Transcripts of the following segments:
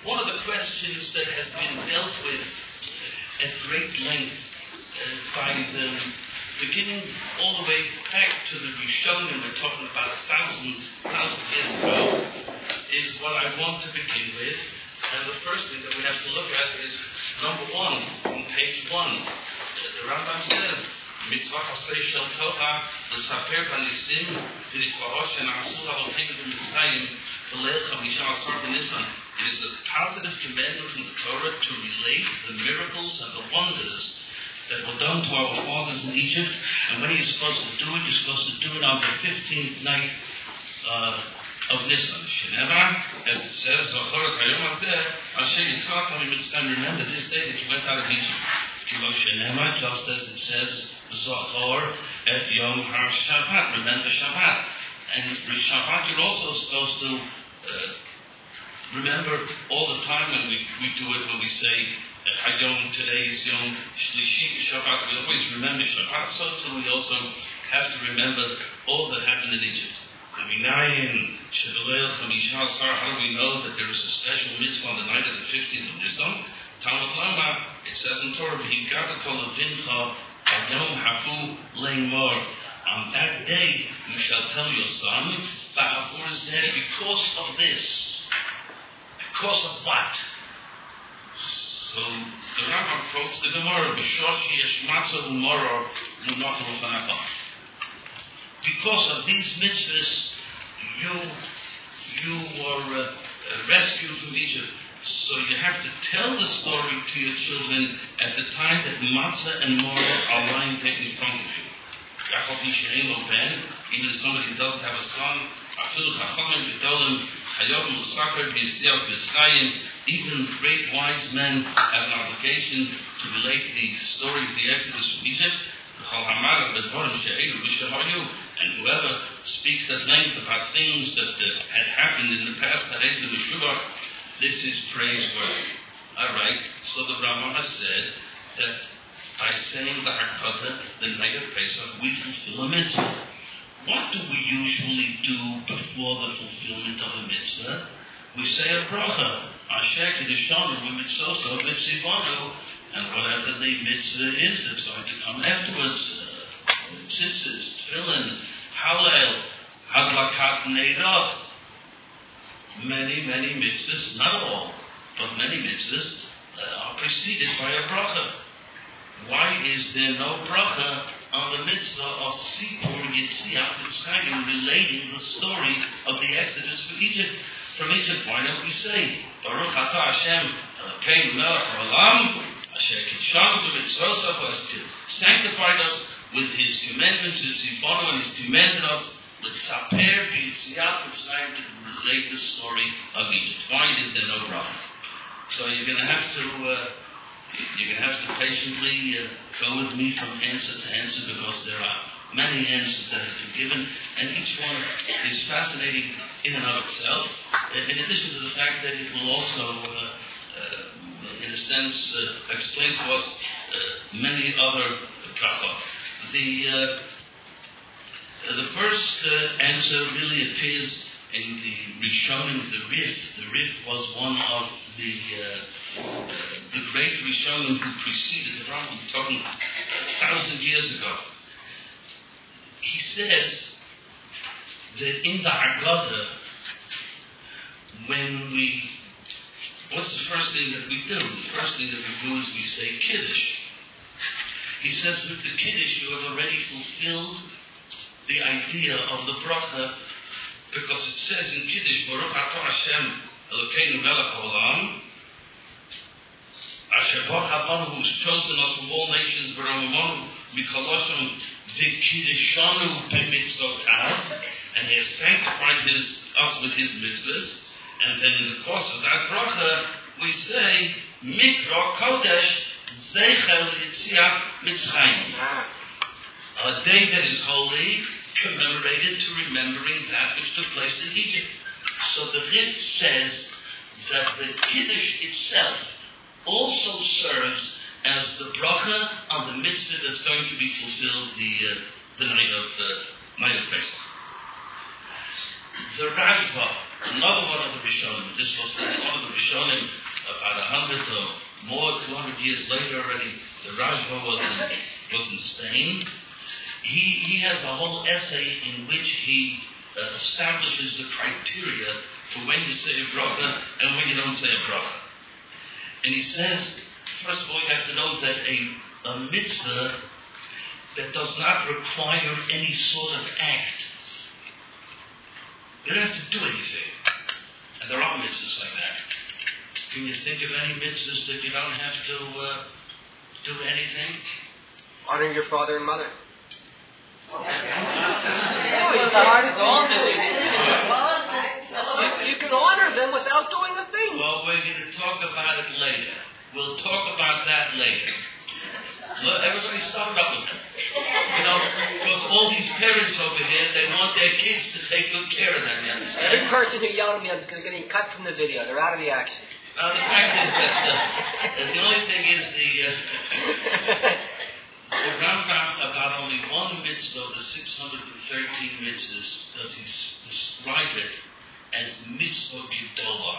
one of the questions that has been dealt with at great length by the beginning all the way back to the Rishonim, we're talking about 1,000 years ago, is what I want to begin with. And the first thing that we have to look at is number 1, on page 1. The Rambam says, Mitzvah Chasei Shel Torah, L'Saper B'Nisim, V'Nitvarosh She'Na'asu Avoteinu B'Mitzrayim, V'Leil Chamisha Asar B'Nisan. It is a positive commandment from the Torah to relate the miracles and the wonders that were done to our fathers in Egypt. And when you're supposed to do it, you're supposed to do it on the 15th night of Nisan. As it says, remember this day that you went out of Egypt. Just as it says, Zachor et Yom HaShabbat, remember Shabbat. And Shabbat you're also supposed to remember all the time when we do it, when we say, Hayom, today is Yom Shlishi Shabbat, we always remember Shabbat, so too we also have to remember all that happened in Egypt. How do we know that there is a special mitzvah on the night of the 15th of Nisan? Talmud Lama, it says in Torah, on that day you shall tell your son, because of this. Because of what? So the Rambam quotes the Gemara, because of these mitzvahs, you were rescued from Egypt. So you have to tell the story to your children at the time that matzah and maror are lying there in front of you. Even if somebody doesn't have a son, even great wise men have an obligation to relate the story of the Exodus from Egypt. And whoever speaks at length about things that had happened in the past, this is praiseworthy. Alright, so the Rambam has said that by saying the Hakadah, the night of Pesach, we fulfill a mitzvah. What do we usually do before the fulfillment of a mitzvah? We say a bracha, Asher Kiddushanu v'mitzvoso v'tzivonu, and whatever the mitzvah is that's going to come afterwards, tzitzis, tefillin, hallel, hadlakat neirot. Many mitzvahs, not all, but many mitzvahs are preceded by a bracha. Why is there no bracha on the mitzvah of Sipur Yetziat Mitzrayim, relating the story of the Exodus from Egypt? Why don't we say, Baruch Atah Hashem Elokeinu Melech Haolam, Asher Kidshanu b'mitzvosav, who has sanctified us with His commandments, His Tzivonu, and He's commanded us with Saper Yetziat Mitzrayim to relate the story of Egypt. Why is there no bracha? So you're going to have to patiently go with me from answer to answer, because there are many answers that have been given, and each one is fascinating in and of itself, in addition to the fact that it will also, in a sense, explain to us many other brachot. The first answer really appears in the Rishonim, the Rif. The Rif was one of the great Rishonim who preceded the Rambam, talking 1,000 years ago. He says that in the Haggadah, what's the first thing that we do? The first thing that we do is we say Kiddush. He says with the Kiddush you have already fulfilled the idea of the bracha, because it says in Kiddush, Baruch Atah Hashem Elokeinu Melech Haolam, Asher Baruch Ha'anu, who's chosen us from all nations, V'ramamanu Mikoloshim V'Kiddishanu B'mitzvotav, and He has sanctified us with His mitzvahs. And then in the course of that bracha, we say Mikra Kodesh Zeichel Yetziat Mitzrayim, a day that is holy, commemorated to remembering that which took place in Egypt. So the Rif says that the Kiddush itself also serves as the bracha on the mitzvah that's going to be fulfilled the night of Pesach. The Rashba, another one of the Rishonim, this was one of the Rishonim, about 100 or more, 200 years later already, the Rajba was in Spain. He has a whole essay in which he establishes the criteria for when you say a bracha and when you don't say a bracha. And he says, first of all, you have to know that a mitzvah that does not require any sort of act, you don't have to do anything. And there are mitzvahs like that. Can you think of any mitzvahs that you don't have to do anything? Honoring your father and mother. You can honor them without doing a thing. Well, we're going to talk about it later. We'll talk about that later. Look, everybody stop up with it. Because all these parents over here, they want their kids to take good care of them, you understand? Every person who yelled at me is getting cut from the video. They're out of the action. The fact is that the only thing is the Rambam, about only one mitzvah of the 613 mitzvahs, does he describe it as mitzvah gedolah.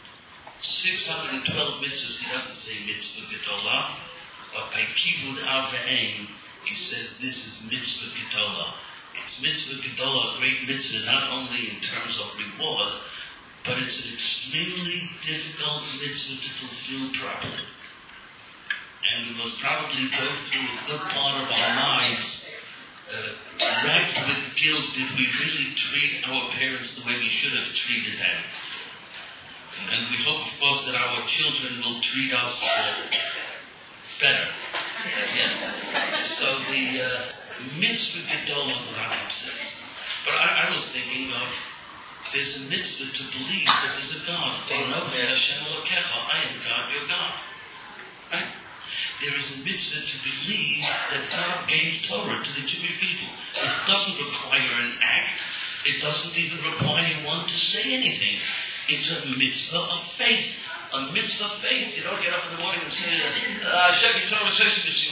612 mitzvahs, he doesn't say mitzvah gedolah, but by kivud av ve'ein, he says this is mitzvah gedolah. It's mitzvah gedolah, a great mitzvah, not only in terms of reward, but it's an extremely difficult mitzvah to fulfill properly. And we must probably go through a good part of our lives racked with guilt. Did we really treat our parents the way we should have treated them? And we hope, of course, that our children will treat us better. Yes. So the mitzvah gedolah, the Rambam says. But I was thinking of, there's a mitzvah to believe that there's a God. I am God, your God. Right? There is a mitzvah to believe that God gave Torah to the Jewish people. It doesn't require an act. It doesn't even require one to say anything. It's a mitzvah of faith. A mitzvah of faith. You don't get up in the morning and say, Hashem Torah says,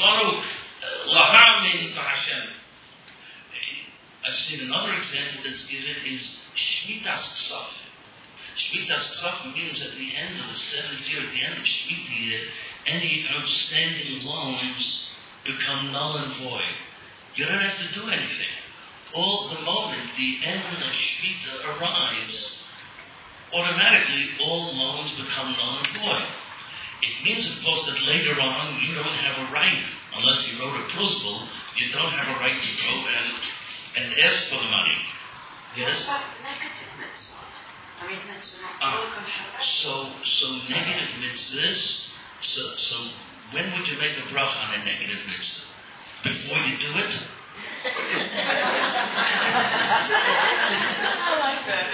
I've seen another example that's given is Shmitas Ksaf. Shmitas Ksaf means at the end of the 7th year, at the end of Shemitah year, any outstanding loans become null and void. You don't have to do anything. All the moment the end of Shemitah arrives, automatically all loans become null and void. It means, of course, that later on you don't have a right, unless you wrote a prosbul, you don't have a right to go and ask for the money. Yes? What about negative mitzvot? I mean, so negative mitzvahs. So when would you make a bracha on a negative mitzvah? Before you do it? I like that.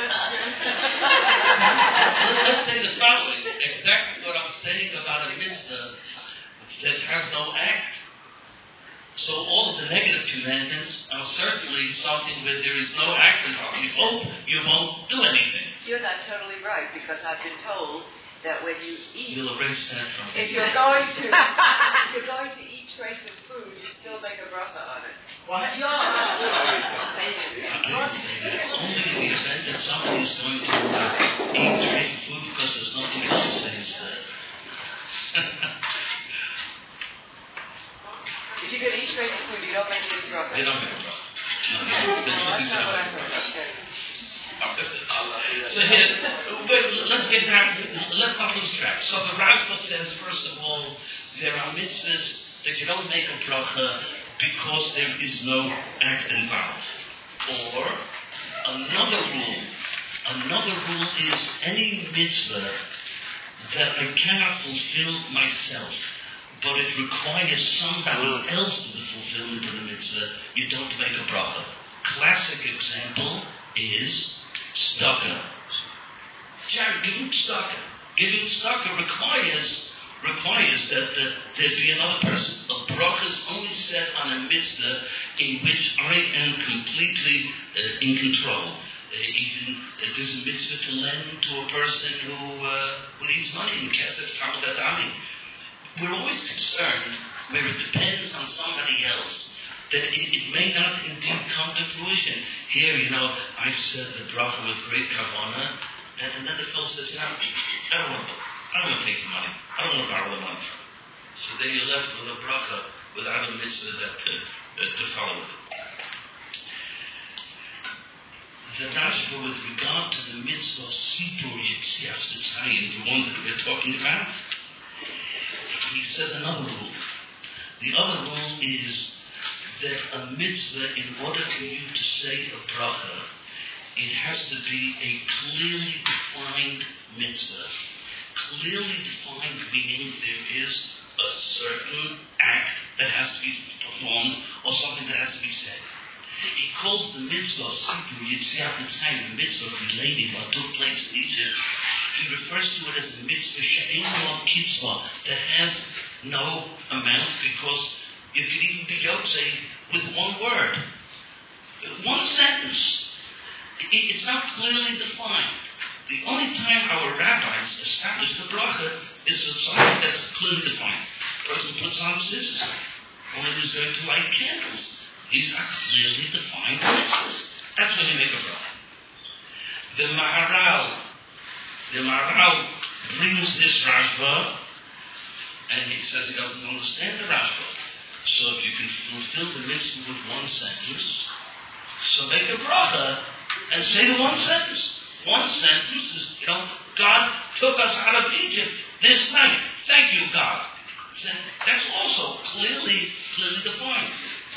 Let's say the following. Exactly what I'm saying about a mitzvah that has no act. So all of the negative commandments are certainly something where there is no act involved. You hope you won't do anything. You're not totally right, because I've been told that when you eat, You'll erase that from if you're going to eat trace of food, you still make a bracha on it. What? I would say that only in the event that somebody is going to eat trace of food because there's nothing else to say instead. If you're going to eat trace of food, you don't make a bracha. They don't make a bracha. That's what he said. So here, let's not lose track. So the Rambam says, first of all, there are mitzvahs that you don't make a bracha because there is no act involved. Or another rule is any mitzvah that I cannot fulfill myself, but it requires somebody else to the fulfillment of the mitzvah, you don't make a bracha. Classic example is tzedakah. Giving tzedakah. Giving tzedakah requires that there be another person. A bracha is only set on a mitzvah in which I am completely in control. Even there's a mitzvah to lend to a person who needs money in kesef tamadadami. We're always concerned where it depends on somebody else, that it may not indeed come to fruition. Here, I've said the bracha with great kavanah, and then the fellow says, I don't want to take the money. I don't want to borrow the money. So then you're left with a bracha without a mitzvah to follow it. The Rashba, with regard to the mitzvah of Sipur Yitzias Mitzrayim, the one that we're talking about, he says another rule. The other rule is that a mitzvah, in order for you to say a bracha, it has to be a clearly defined mitzvah. Clearly defined meaning there is a certain act that has to be performed or something that has to be said. He calls the mitzvah of Sipur Yitzias Mitzrayim, the mitzvah relating what took place in Egypt. He refers to it as a mitzvah she'ein lo kitzvah, that has no amount, because you could even be yotzei with one word, one sentence. It's not clearly defined. The only time our rabbis establish the bracha is for something that's clearly defined. The person puts on scissors, or is going to light candles. These are clearly defined mitzvahs. That's when you make a bracha. The Maharal brings this Rashba, and he says he doesn't understand the Rashba. So if you can fulfill the mitzvah with one sentence, so make a bracha and say the one sentence. One sentence is, God took us out of Egypt this night. Thank you, God. That's also clearly defined.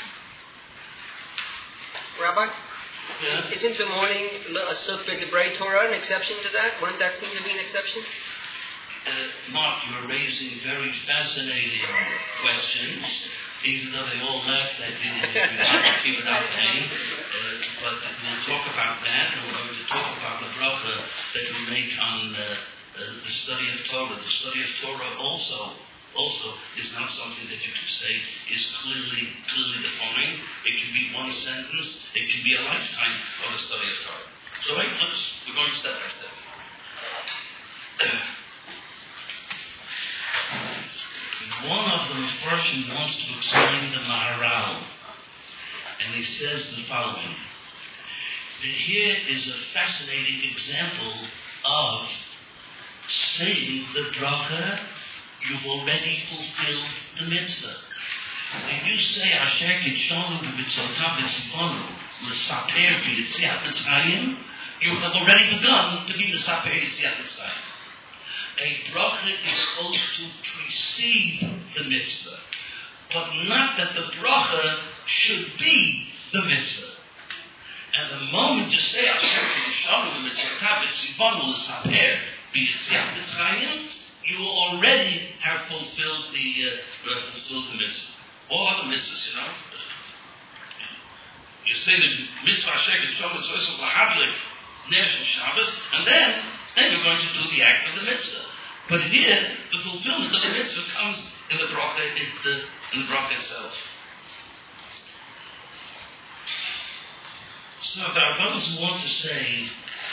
Rabbi? Yeah. Isn't the morning a Sukkah Debrei Torah an exception to that? Wouldn't that seem to be an exception? Mark, you're raising very fascinating questions. Even though they all left, I didn't keep it out paying. But we'll talk about that, and we're going to talk about the bracha that we make on the study of Torah. The study of Torah also is not something that you could say is clearly defined. It can be one sentence. It can be a lifetime of the study of Torah. So we're going step by step. One of the Mepharshim wants to explain the Maharal, and he says the following. That here is a fascinating example of saying the bracha, you've already fulfilled the mitzvah. When you say Asher Kitshonu b'mitzotav v'tzivonu l'saper b'yitziat Mitzrayim, you have already begun to be the Saper Yitziat Mitzrayim. A bracha is supposed to precede the mitzvah, but not that the bracha should be the mitzvah. And the moment you say Asher Kitshonu b'mitzotav v'tzivonu l'saper b'yitziat Mitzrayim, you already have fulfilled the mitzvah. All other mitzvahs, you say the mitzvah Asher Kitshonu b'mitzotav l'hadlik ner shel Shabbos, and then you're going to do the act of the mitzvah. But here, the fulfillment of the mitzvah comes in the bracha itself. So there are those who want to say,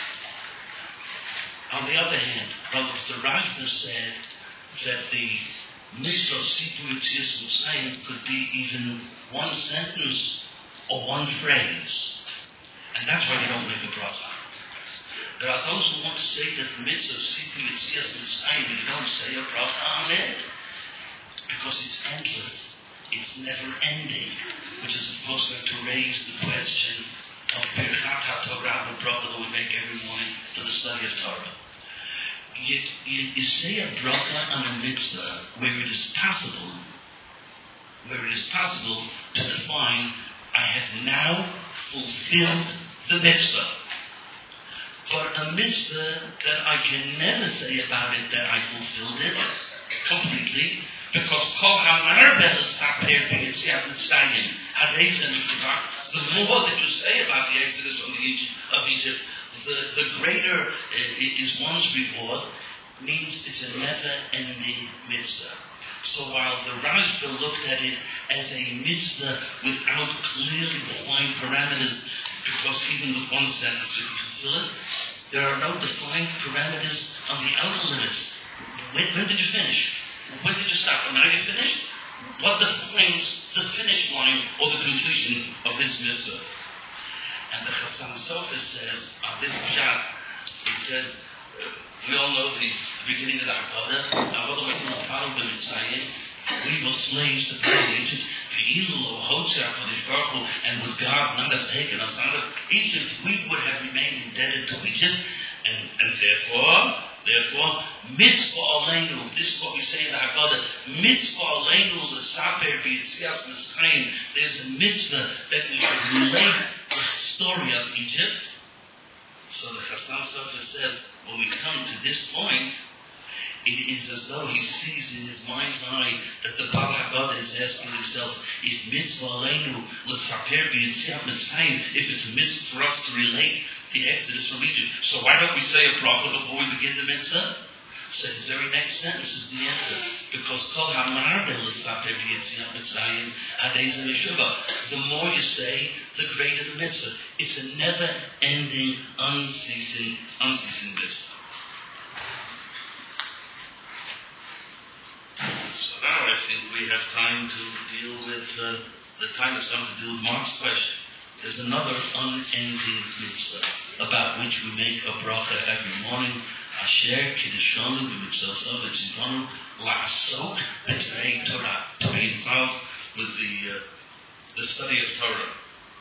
on the other hand, the Rashba said that the mitzvah of Sipur Yitzias Mitzrayim could be even one sentence or one phrase. And that's why you don't make a bracha. There are those who want to say that the mitzvah of Sipur Yitzias Mitzrayim, you don't say a bracha on it, because it's endless, it's never ending, which is of course going to raise the question of Birchat HaTorah, the bracha that we make every morning for the study of Torah. You say a bracha on a mitzvah where it is possible to define, I have now fulfilled the mitzvah. But a mitzvah that I can never say about it that I fulfilled it completely, because Kol HaMar B'Saper B'Yitziat Mitzrayim Harei the more that you say about the exodus of Egypt, the greater is one's reward. Means it's a never-ending mitzvah. So while the Rashba looked at it as a mitzvah without clearly defined parameters, because even with one sentence you can fulfill it, there are no defined parameters on the outer limits. When did you finish? When did you stop? And now you finished? What defines the finish line or the completion of this mitzvah? And the Chassam Sofer says, on this pshat, he says, We all know the beginning of the Haggadah. We were slaves to Pharaoh in Egypt. And would God not have taken us out of Egypt, we would have remained indebted to Egypt. And therefore, mitzvah aleinu, this is what we say in the Haggadah, mitzvah aleinu l'saper b'yitzias Mitzrayim. There's a mitzvah that we should relate the story of Egypt. So the Chassam Sofer says, when we come to this point, it is as though he sees in his mind's eye that the Baal Haggadah is asking himself, if mitzvah aleinu l'saper b'yitzias Mitzrayim, if it's a mitzvah for us to relate the Exodus from Egypt, so why don't we say a bracha before we begin the mitzvah? So his very next sentence is the answer. Because kol hamarbe l'saper b'yitzias Mitzrayim adei ze meshuvah. The more you say, the greater the mitzvah. It's a never-ending, unceasing mitzvah. So now I think we have time to deal with the time has come to deal with Mark's question. There's another unending mitzvah about which we make a bracha every morning. Asher kiddushonu b'mitzvosov v'tzivonu la'asok b'tnei Torah. To be involved with the study of Torah.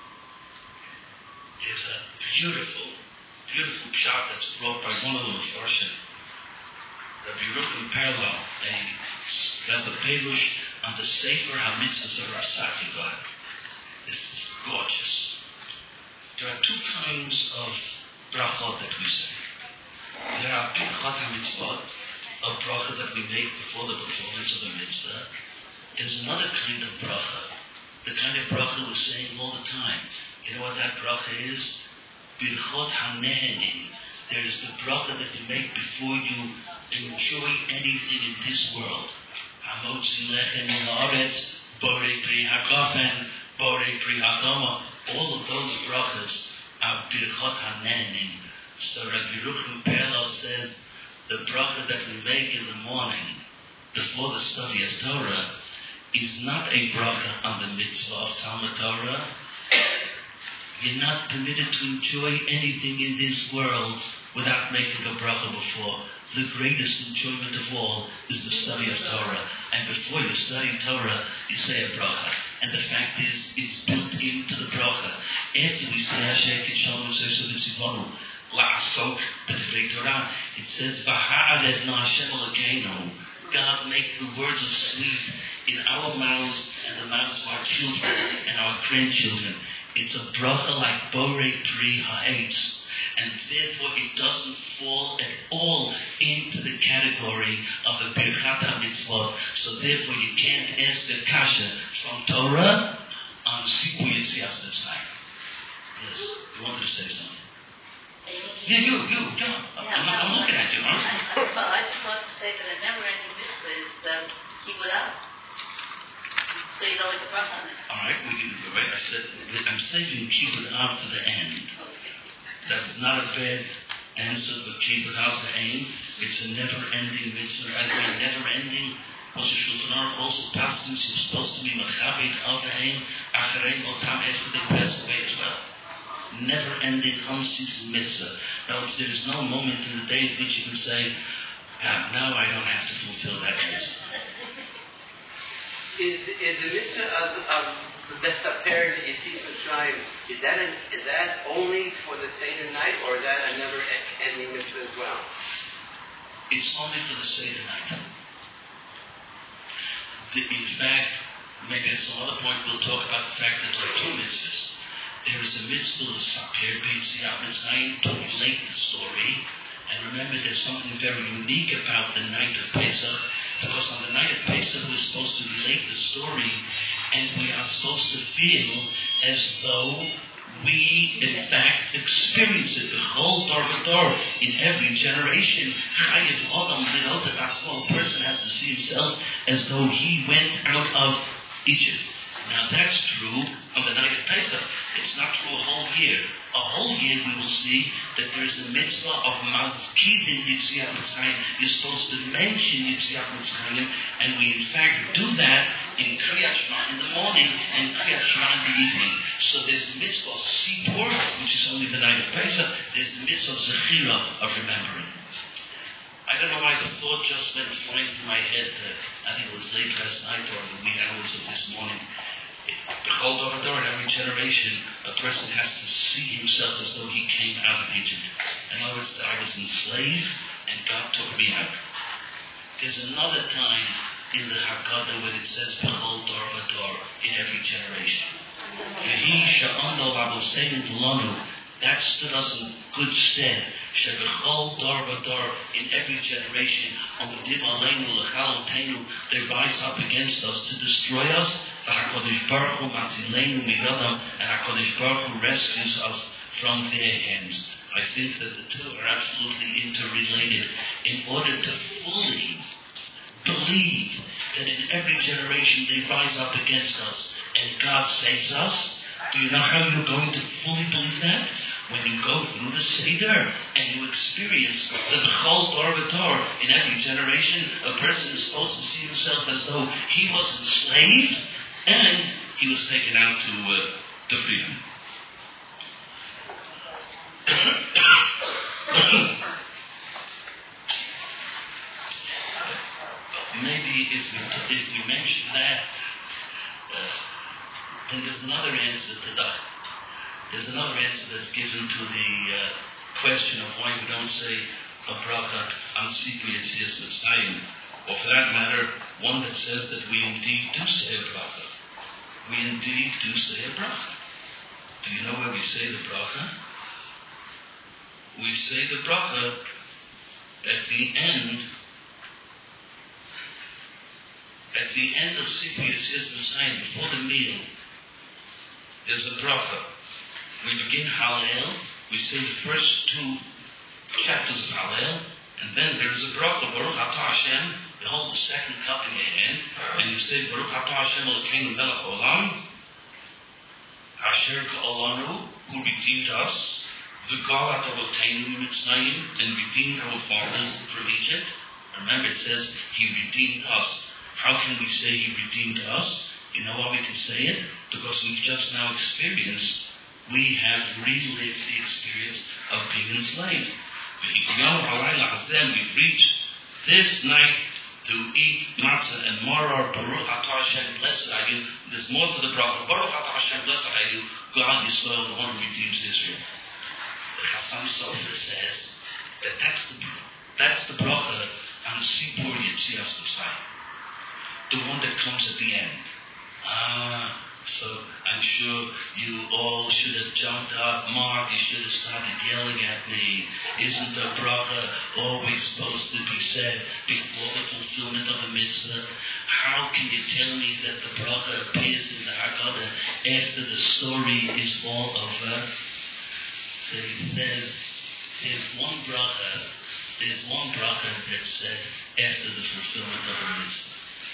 There's a beautiful pshat that's brought by one of the Mefarshim. Rabbi Rucham Perlo, there's a perush on the Sefer HaMitzvahs of Rav Saki Gaon. This is gorgeous. There are two kinds of brachot that we say. There are birchot HaMitzvot, a bracha that we make before the performance of a mitzvah. There's another kind of bracha, the kind of bracha we're saying all the time. You know what that bracha is? Birchot HaNehenim. There is the bracha that you make before you enjoy anything in this world. Hamotzi lechem haaretz, borei pri hakafen, borei pri hakama. All of those brachas are birchot hanehenim. So Rabbi Rucham Perlo says the bracha that we make in the morning before the study of Torah is not a bracha on the mitzvah of Talmud Torah. You're not permitted to enjoy anything in this world without making a bracha before. The greatest enjoyment of all is the study of Torah. And before you study Torah, you say a bracha. And the fact is, it's built into the bracha. After we say Asher Kidshonu V'Tzivonu La'asok B'Divrei Torah, it says V'ha'arev Na Hashem Elokeinu. God make the words of sweet in our mouths and the mouths of our children and our grandchildren. It's a bracha like Borei Pri Ha'etz. And therefore it doesn't fall at all into the category of the Birchat HaMitzvot. So therefore you can't ask a kasha from Torah on Siku Yitzias Mitzrayim. Yes, you wanted to say something? Yeah. I'm looking at you, honestly. Well, I just want to say that a never-ending mitzvah is keep it up. So you don't like the bracha on it. All right, we can go right. I said I'm saving keep it out for the end. That's not a bad answer, but keep it out the aim. It's a never-ending mitzvah. And never-ending, Moshe Shulchan Aruch also paskins you're supposed to be machabed out the aim, acharei otam after they pass away as well. Never-ending, unceasing mitzvah. Now, there is no moment in the day at which you can say, now I don't have to fulfill that mitzvah. Is the mitzvah of the Mesaper Yitzias Mitzrayim, is that only for the Seder night, or is that a never-ending mitzvah as well? It's only for the Seder night. In fact, maybe at some other point we'll talk about the fact that there are two mitzvahs. There is a mitzvah of Saper B'Yitzias Mitzrayim to relate the story. And remember, there's something very unique about the night of Pesach, because on the night of Pesach we're supposed to relate the story, and we are supposed to feel as though we, in fact, experience it. The whole Dor in every generation, Chayev Adam, a person has to see himself as though he went out of Egypt. Now that's true on the night of Pesach. It's not true a whole year. A whole year we will see that there is a mitzvah of Mazkidin Yitzias Mitzrayim. You're supposed to mention Yitzias Mitzrayim, and we in fact do that in Kriyat Shema in the morning and Kriyat Shema in the evening. So there's the mitzvah of Sipur, which is only the night of Pesach. There's the mitzvah of Zechira, of remembering. thought just went flying through my head. I think it was late last night or the wee hours of this morning. Behold, over there, in every generation, a person has to see himself as though he came out of Egypt. In other words, I was enslaved, and God took me out. There's another time in the Haggadah when it says, behold, dor v'dor, in every generation. V'hi she'ando v'avoseinu v'lanu, that stood us in good stead. She'bechol dor v'dor, in every generation, omedim aleinu l'chalotenu, they rise up against us to destroy us. HaKadosh Baruch Hu matzileinu mirodam, and HaKadosh Baruch Hu rescues us from their hands. I think that the two are absolutely interrelated. In order to fully believe that in every generation they rise up against us and God saves us, do you know how you're going to fully believe that? When you go through the Seder and you experience the B'chol Dor V'Dor, in every generation, a person is supposed to see himself as though he was enslaved and he was taken out to freedom. Maybe if we mention that, and there's another answer to that. There's another answer that's given to the question of why we don't say a bracha on Sipur Yetzias Mitzrayim, or for that matter, one that says that we indeed do say a bracha. We indeed do say a bracha. Do you know where we say the bracha? We say the bracha at the end of Sipur Yetzias Mitzrayim, before the meal. There's a bracha. We begin Hallel, we say the first two chapters of Hallel, and then there's a bracha, Baruch Atah Hashem. You hold the second cup in your hand, and you say, Baruch Atah Hashem Elokeinu Melech Olam, Asher Ka'olanu, who redeemed us, V'galat Avoteinu Mitzrayim, and redeemed our fathers from Egypt. Remember, it says He redeemed us. How can we say He redeemed us? You know why we can say it? Because we've just now experienced, we have relived the experience of being enslaved. We've reached this night to eat matzah and maror. Baruch Atah Hashem, blessed are you. There's more to the bracha. Baruch Atah Hashem, blessed are you. God Yisrael, the one who redeems Israel. The Chassam Sofer says that that's the bracha on Sipur Yetzias Mitzrayim, the one that comes at the end. So I'm sure you all should have jumped up. Mark, you should have started yelling at me. Isn't the bracha always supposed to be said before the fulfillment of a mitzvah? How can you tell me that the bracha appears in the Haggadah after the story is all over? So he says, there's one bracha that's said after the fulfillment of a mitzvah.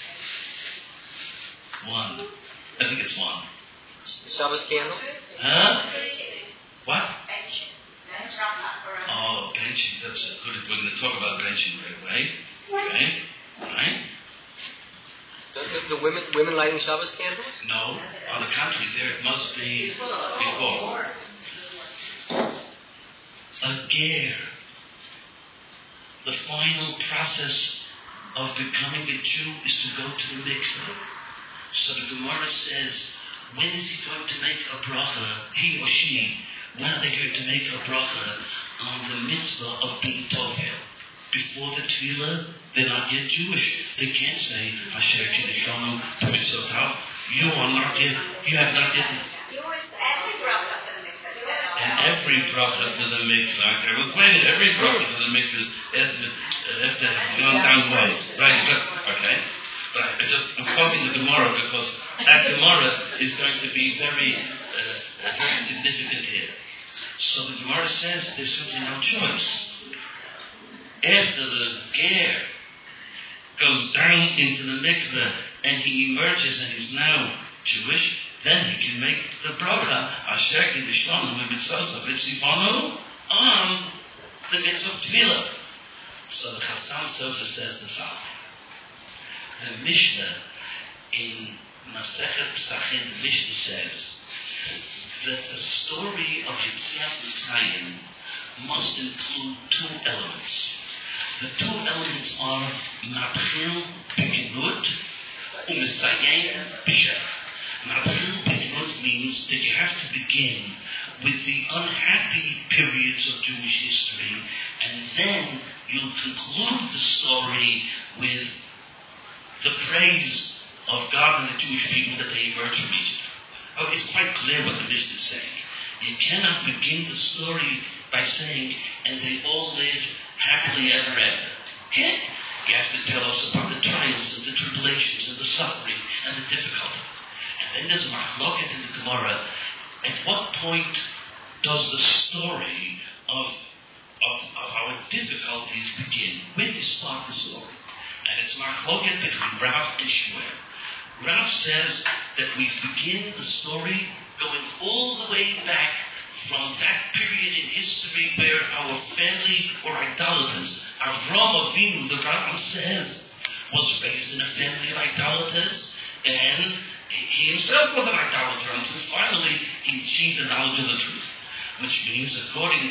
One. I think it's one. Shabbos candle? Huh? What? Benching. Oh, benching. That's good. We're going to talk about benching right away. Okay? Right? The women lighting Shabbos candles? No. On the contrary, there it must be before. A ger. The final process of becoming a Jew is to go to the mikveh. So the Gemara says, when is he going to make a bracha, he or she, when are they going to make a bracha on the mitzvah of being Toveh? Before the Tefillah, they're not yet Jewish. They can't say, Asher Kiddushanu Mitzvotav. You have not yet. Every bracha for the mikvah. I was waiting. Every bracha for the mikvah has to have gone down twice. Right? Okay. But I'm quoting the Gemara because that Gemara is going to be very significant here. So the Gemara says there's simply no choice. After the ger goes down into the mikveh and he emerges and he's now Jewish, then he can make the bracha Asher Kiddushanu Mitzvah V'Tzivanu on the mitzvah of Tefillah. So the Chassam Sofer says the following. The Mishnah in Masechet Pesachim, the Mishnah says that the story of Yetziat Mitzrayim must include two elements. The two elements are Matchil Beginut and Messiah Bishar. Matchil Beginut means that you have to begin with the unhappy periods of Jewish history, and then you'll conclude the story with the praise of God and the Jewish people that they emerged from Egypt. Oh, it's quite clear what the Mishnah is saying. You cannot begin the story by saying, and they all lived happily ever after. Okay? You have to tell us about the trials and the tribulations and the suffering and the difficulty. And then there's a machloket in the Gemara. At what point does the story of our difficulties begin? When do you start the story? And it's machloket between Rav and Shmuel. Rav says that we begin the story going all the way back from that period in history where our family were idolaters. Avram Avinu, the Rambam says, was raised in a family of idolaters, and he himself was an idolater until finally he achieved the knowledge of the truth. Which means, according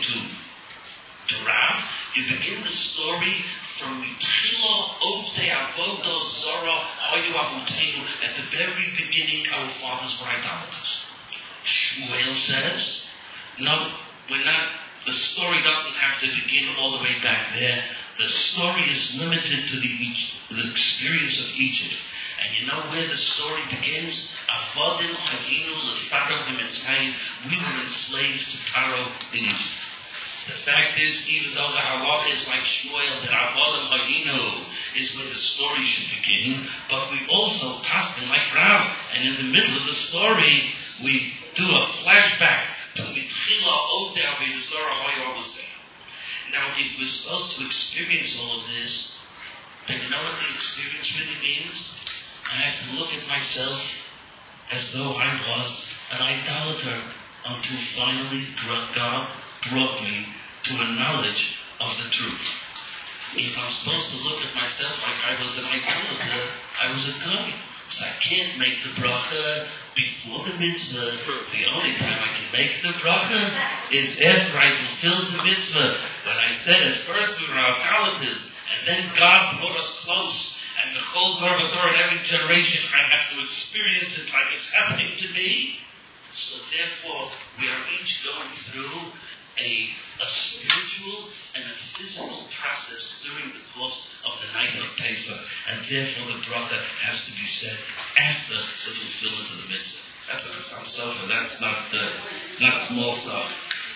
to Rav, you begin the story from Mitchila Ovdei Avodah Zara Hayu Avotenu. At the very beginning, our fathers were idolaters. Shmuel says, no, we're not. The story doesn't have to begin all the way back there. The story is limited to the experience of Egypt. And you know where the story begins? Avodim Havinu LeParo b'Mitzrayim. We were enslaved to Paro in Egypt. The fact is, even though the halacha is like Shmuel, that Avodim Havinu is where the story should begin, but we also pass them like Rav, and in the middle of the story, we do a flashback to Mitchila Ovdei Avodah Zara Hayu Avotenu. Now, if we're supposed to experience all of this, then you know what the experience really means? I have to look at myself as though I was an idolater until finally God brought me to a knowledge of the truth. If I'm supposed to look at myself like I was an idolater, I was a guy. So I can't make the bracha before the mitzvah. The only time I can make the bracha is after I fulfill the mitzvah. When I said at first we were idolaters, and then God brought us close, and the whole Dor in every generation I have to experience it like it's happening to me. So therefore, we are each going through a spiritual and a physical process during the course of the night of Pesach, and therefore the bracha has to be said after the fulfillment of the mitzvah. That's a sofa. That's not small stuff.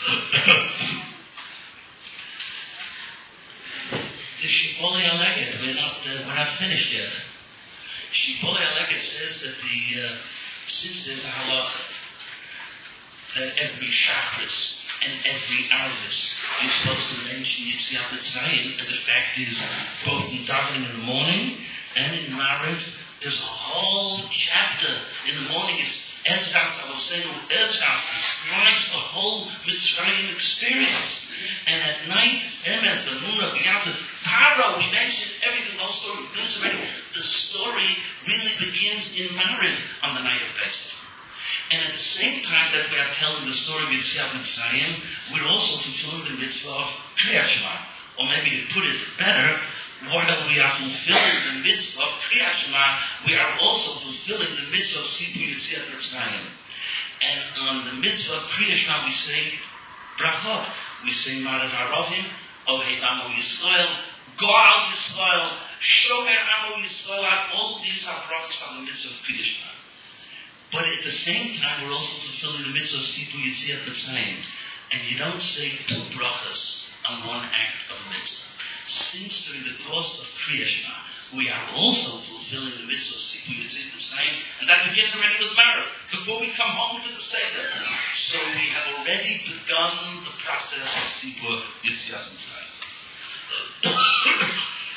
The Shipoli Aleget, we're not finished yet. Shipoli Aleget says that since there's a halacha that every Shacharis and every Arvis is supposed to mention Yetziat Mitzrayim, and the fact is, both in davening in the morning and in Mariv, there's a whole chapter. In the morning, it's Ezras Avosenu. Ezras describes the whole Mitzrayim experience. And at night, Emes, the Nuna, B'Yatzah, Paro, we mentioned everything, the whole story. The story really begins in Mariv on the night of Pesach. And at the same time that we are telling the story of Yetziat Mitzrayim, we're also fulfilling the mitzvah of Kriyat Shema. Or maybe to put it better, while we are fulfilling the mitzvah of Kriyat Shema, we are also fulfilling the mitzvah of Sipur Yetziat Mitzrayim. And on the mitzvah of Kriyat Shema, we say brachot. We say Marav Harovim, Ohei Amo Yisrael, Go'al Yisrael, Shomer Amo Yisrael. All these are brachos on the mitzvah of Kriyat Shema. But at the same time, we're also fulfilling the mitzvah of Sipur Yetziat Mitzrayim. And you don't say two brachas on one act of a mitzvah. Since during the course of Kriyat Shema, we are also fulfilling the mitzvah of Sipur Yetziat Mitzrayim, and that begins already with Mariv, before we come home to the Seder. So we have already begun the process of Sipur Yetziat Mitzrayim.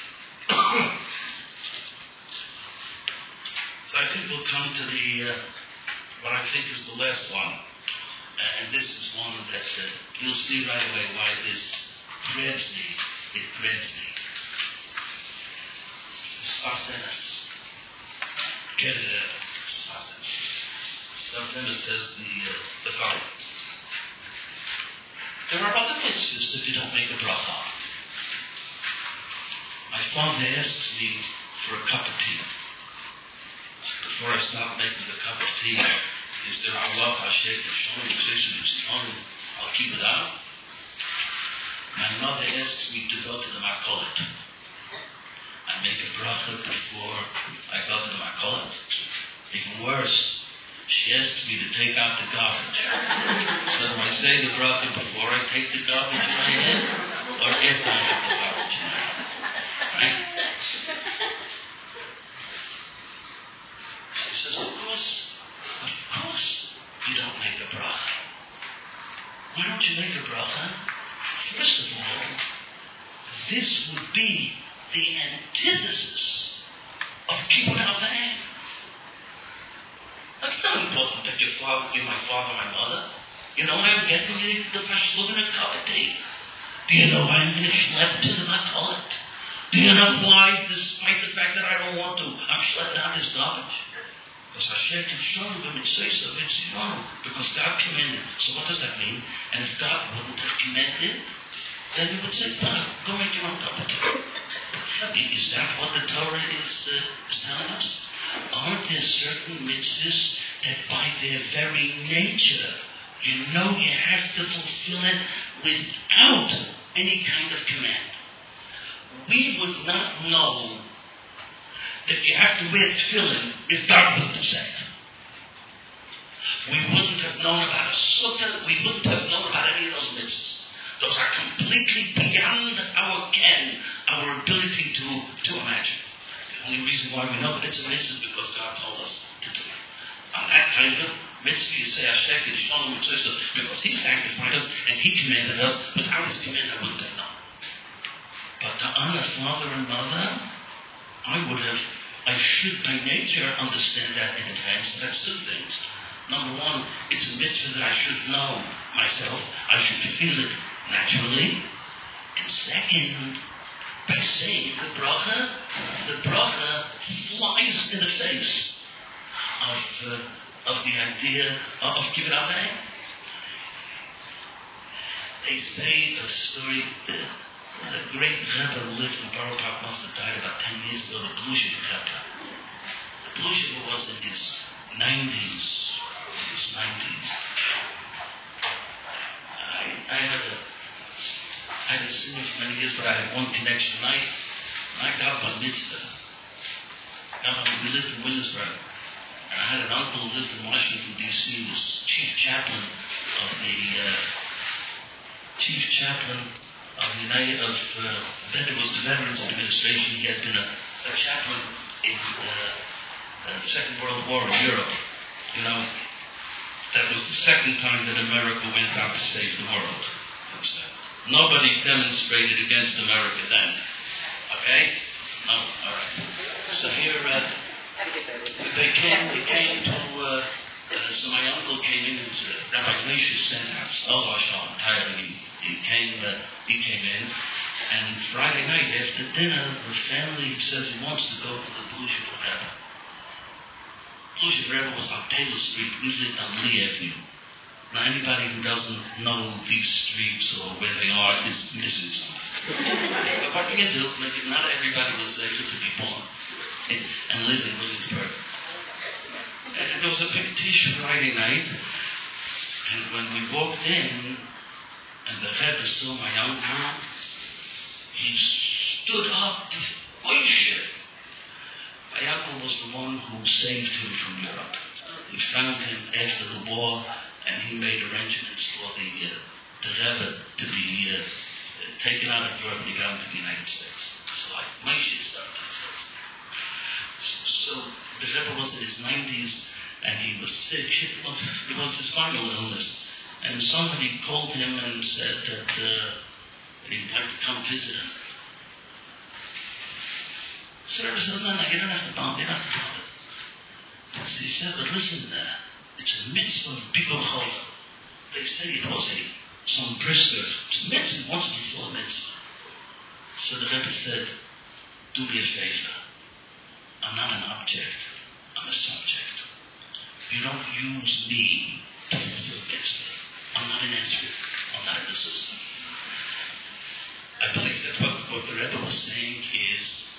So I think we'll come to what I think is the last one. And this is one that you'll see right away why this grabs me. It grabs me. Sfasenes. Get it out. Sfasenes. Sfasenes says the following. There are other mitzvahs that you don't make a bracha on. father asks me for a cup of tea. Before I start making the cup of tea, is there Allah Hashem I'll keep it out. My mother asks me to go to the Makolet. I make a bracha before I go to the Makolet. Even worse, she asks me to take out the garbage. So do I say the bracha before I take the garbage in my hand, or after I have the garbage in my hand? Right? She says, of course, you don't make a bracha. Why don't you make a bracha? First of all, this would be the antithesis of kibbutz avayim. That's not important that you're my father, my mother. You know I'm getting the pashlut in a cup of tea. Do you know I'm going to schlep to the Makolet? Do you know why, despite the fact that I don't want to, I'm schlepping out this garbage? Because Hashem Kishon b'mitzvah v'tzivonu, because God commanded. So what does that mean? And if God wouldn't have commanded, then He would say, "Fine, go make your own cup of tea." Is that what the Torah is telling us? Aren't there certain mitzvahs that by their very nature, you know you have to fulfill it without any kind of command? We would not know that you have to wear tefillin if God wouldn't have said it. We wouldn't have known about a sukkah. We wouldn't have known about any of those mitzvahs. Those are completely beyond our ken, our ability to imagine. The only reason why we know that it's a mitzvah is because God told us to do it. On that kind of mitzvah, you say Hashem Kishon b'mitzvah because He sanctified us and He commanded us. Without His command, I wouldn't have known. But to honor father and mother, I should by nature understand that in advance. That's two things. Number one, it's a mitzvah that I should know myself. I should feel it naturally. And second, by saying the bracha flies in the face of the idea of kibbutz avayim. They say a story. There's a great Rebbe who lived in Borough Park, must have died about 10 years ago, the Blushev Rebbe. The Blushev was in his 90s. I hadn't seen him for many years, but I had one connection. I got bar mitzvah. We lived in Williamsburg. And I had an uncle who lived in Washington, D.C., was chief chaplain of the then it was the Veterans Administration. He had been a chaplain in the Second World War in Europe. You know, that was the second time that America went out to save the world. Nobody demonstrated against America then. Okay? No, all right. So here, they came to, so my uncle came in, and Rabbi Glacier sent out, I'm tired, he came in, and Friday night after dinner, the family says he wants to go to the Blushev Rebbe. Blushev Rebbe was on Taylor Street. We lived on Lee Avenue. Now, anybody who doesn't know these streets or where they are is missing something. But what can you do? Maybe not everybody was able to be born and live in Williamsburg. And there was a big Tish Friday night, and when we walked in, and the Rebbe saw my uncle, he stood up to worship. My uncle was the one who saved him from Europe. We found him after the war, and he made arrangements for the Rebbe to be taken out of Europe and he got into the United States. So Moshe started. So the Rebbe was in his 90s, and he was sick. It was his final illness. And somebody called him and said that he'd like to come visit him. So the Rebbe said, no, you don't have to bump it. So he said, but listen, it's a mitzvah of Bikkur Chola. They say it was some brisket. It's a mitzvah, once before a mitzvah. So the Rebbe said, do me a favor. I'm not an object. I'm a subject. You don't use me to fulfill mitzvah. I'm not an instrument. I'm not in the system. I believe that what the Rebbe was saying is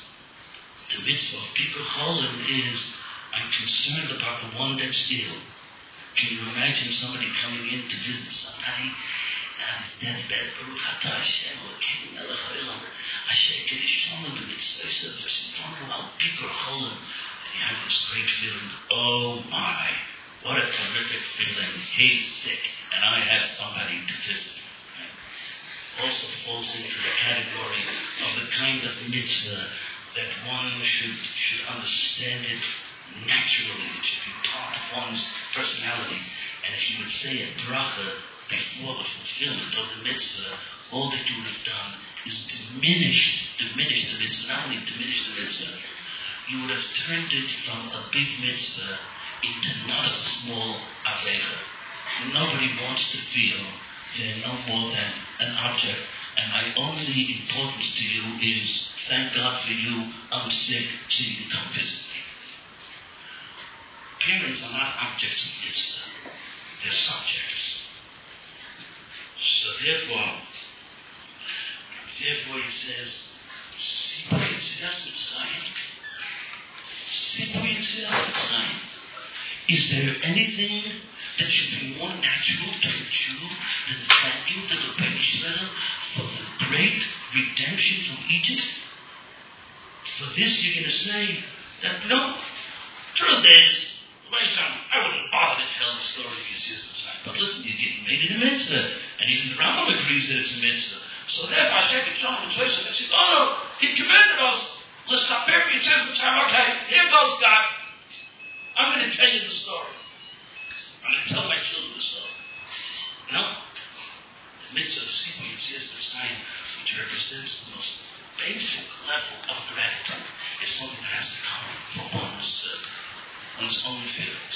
mitzvah of Bikur Cholim is, I'm concerned about the one that's ill. Can you imagine somebody coming in to visit somebody on his deathbed? Baruch atah Hashem Elokeinu melech haolam, asher kedishanu b'mitzvoseh v'sifanu al Bikur Cholim. And you have this great feeling, oh my, what a terrific feeling. He's sick, and I have somebody to visit. Also falls into the category of the kind of mitzvah that one should understand it naturally. It should be part of one's personality. And if you would say a bracha before the fulfillment of the mitzvah, all that you would have done is diminish the mitzvah, not only diminish the mitzvah, you would have turned it from a big mitzvah into not a small avecha. Nobody wants to feel they're no more than an object, and my only importance to you is, thank God for you, I'm sick, so you can come visit me. Parents are not objects of mitzvah, they're subjects. So therefore he says, Sipur Yetzias Mitzrayim. Sipur Yetzias Mitzrayim. Is there anything that should be more natural to a Jew than thanking to the Bnei Israel for the great redemption from Egypt? For this you're going to say that no. Truth is, I wouldn't bother to tell the story of Yetzias Mitzrayim. But listen, you're getting made it a mitzvah. And even the Rambam agrees that it's a mitzvah. So therefore Hashem can show him his wisdom and says, oh no, he commanded us. Let's stop here. Yetzias Mitzrayim. Okay, here goes God. I'm going to tell you the story. I'm going to tell my children the story. No. The mitzvah of Sipur Yetzias Mitzrayim, which represents the most basic level of gratitude, is something that has to come from one's own feelings.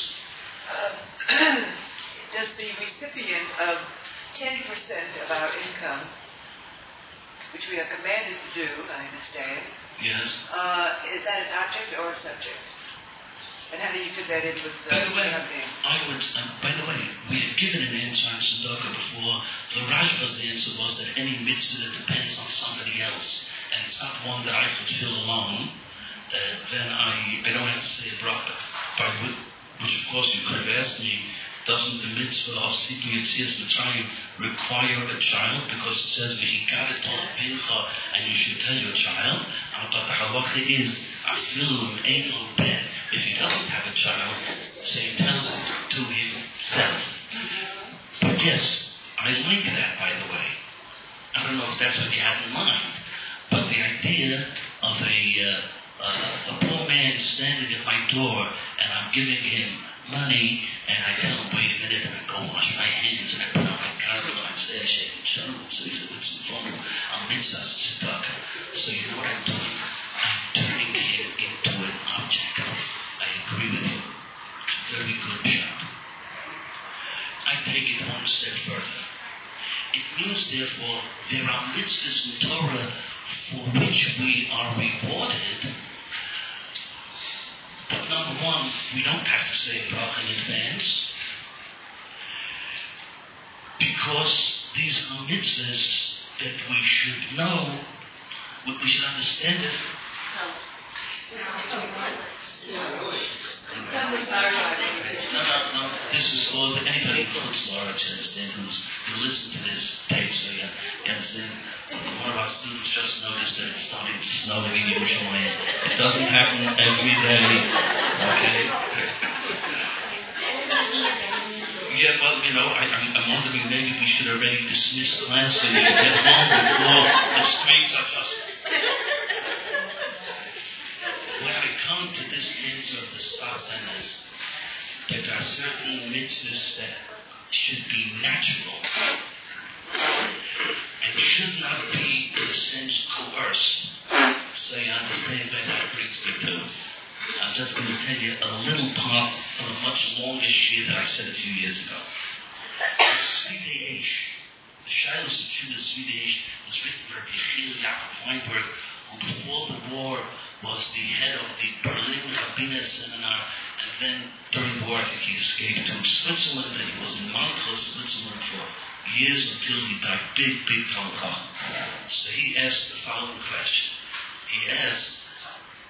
Does the recipient of 10% of our income, which we are commanded to do, I understand, Yes. Is that an object or a subject? And how do you fit that in with By the way, something? we have given an answer on Tzedakah before. The Rashba's answer was that any mitzvah that depends on somebody else, and it's not one that I fulfill alone, then I don't have to say a bracha. Which of course you could have asked me, doesn't the mitzvah of Sipur Yetzias Mitzrayim require a child? Because it says, V'hikadetol pincha, and you should tell your child. But the halacha is, afilu ein ben. If he doesn't have a child, so he tells it to himself. But yes, I like that, by the way. I don't know if that's what you had in mind, but the idea of a poor man standing at my door and I'm giving him money and I tell him, wait a minute, and I go wash my hands and I put on my garment and I say, Hashem, Shalom, so he said, it's the phone, I'll mitzvah tzedakah. So you know what I'm doing? I'm turning him into an object. I agree with you. It's a very good job. I take it one step further. It means, therefore, there are mitzvahs in Torah for which we are rewarded. But number one, we don't have to say a bracha in advance, because these are mitzvahs that we should know, we should understand it. No. This is for anybody who looks large, you understand, who listens to this tape, so you understand. One of our students just noticed that it's starting to snow in the usual way. It doesn't happen every day. Okay? Yeah, well, I'm wondering maybe we should already dismiss class so you can get home before the streets are just. When I come to this answer of the Sfasanas, that there are certain mitzvahs that should be natural and should not be, in a sense, coerced. So you understand where that brings me to. I'm just going to tell you a little part of a much longer shir that I said a few years ago. Svidei Eish. The Shilos of Judah Svidei Eish was written by Yechiel Yaakov Weinberg, who before the war was the head of the Berlin Rabbiner seminar, and then during the war I think he escaped to Switzerland, and he was in Montreux, Switzerland for years until he died. Big Talmud. So he asked the following question. He asked,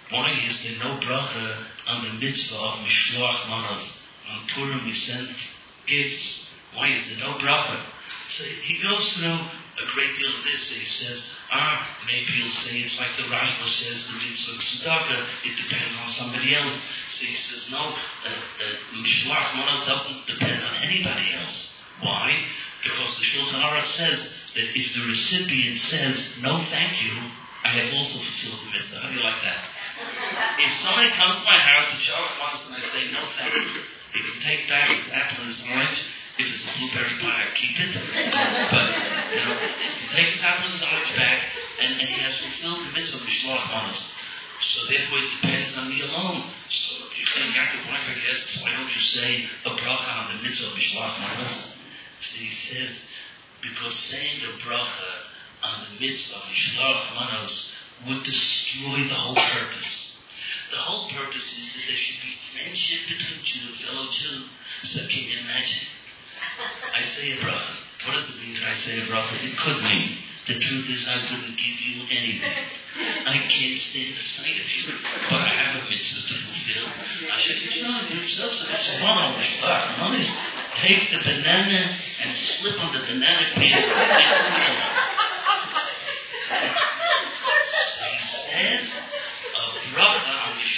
Why is there no bracha on the mitzvah of Mishloach Manos? On Purim we send gifts. Why is there no bracha? So he goes through a great deal of this. He says, maybe he'll say it's like the Rashba says, the mitzvah of tzedakah, it depends on somebody else. So he says, no, Mishloach Manos doesn't depend on anybody else. Why? Because the Shulchan Aruch says that if the recipient says, no thank you, I have also fulfilled the mitzvah. How do you like that? If somebody comes to my house and Shabbat wants and I say, no thank you, he can take back his apple and his orange. If it's a blueberry pie, I keep it. But, he takes his apple and his orange back, and he has fulfilled the mitzvah of Mishloach Manos. So therefore it depends on me alone. So you think Yaakov Weinberg asks, why don't you say a bracha on the mitzvah of Mishloach Manos? So he says, because saying a bracha on the mitzvah of Mishloach Manos would destroy the whole purpose. The whole purpose is that there should be friendship between Jew and fellow Jew. So can you imagine? I say a bracha. What does it mean that I say a bracha? It could mean, the truth is I wouldn't give you anything. I can't stand the sight of you, but I have a mitzvah to fulfill. I said, did you know that yourself? So that's one on Mishloach Manos. Take the banana and slip on the banana peel and so he says, a bracha on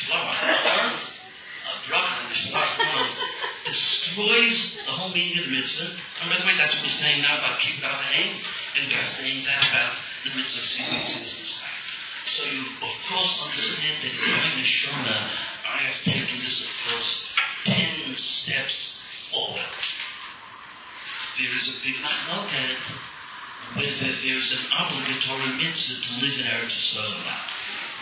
Mishloach Manos destroys the whole meaning of the mitzvah. And by the way, that's what we're saying now about keep it out of hang, and we're saying that about the mitzvah of sequences and stuff. So you, of course, understand that in Rosh Hashanah, I have taken this, of course, 10 steps forward. There is a big machlokes whether there is an obligatory mitzvah to live in Eretz Yisrael or not.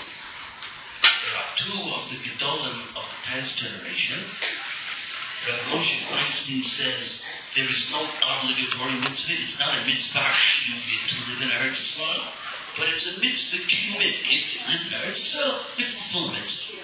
There are two of the Gedolim of the past generation. Rav Moshe Feinstein says there is no obligatory mitzvah. It's not a mitzvah to live in Eretz Yisrael, but it's a mitzvah kiyumit. If you live in Eretz Yisrael, it's a full mitzvah.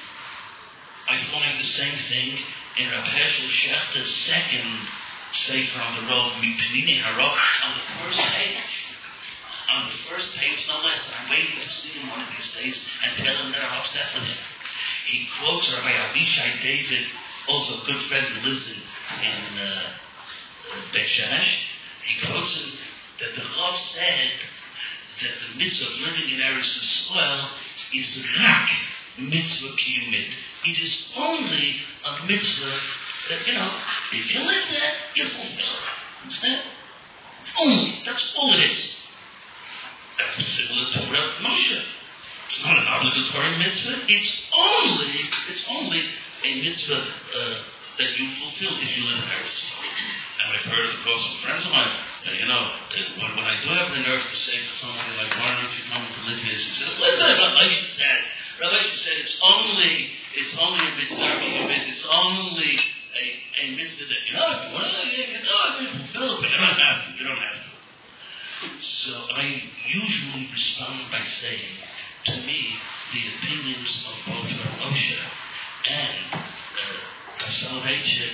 I find the same thing in Rav Hershel Schechter's second Sefer on the Road, Mipnini Harok, on the first page. On the first page, no less. I'm waiting to see him one of these days and tell him that I'm upset with him. He quotes Rabbi Avishai David, also a good friend who lives in Beit Shemesh. He quotes him that the Rav said that the mitzvah of living in Eretz Yisrael is rak mitzvah kiyumit. It is only a mitzvah that, if you live there, you fulfill it. Understand? Only. That's all it is. That's similar to Rav Moshe. It's not an obligatory mitzvah. It's only a mitzvah that you fulfill if you live in Eretz Yisrael. And I've heard, of course, from friends of mine, when I do have the nerve to say to somebody like, why don't you come to live here? She says, listen, Rabbi said it's only a mitzvah, it's only a mitzvah that, if you want to fulfill it, but you don't have to. So I usually respond by saying, to me, the opinions of both Rav Moshe and Soloveitchik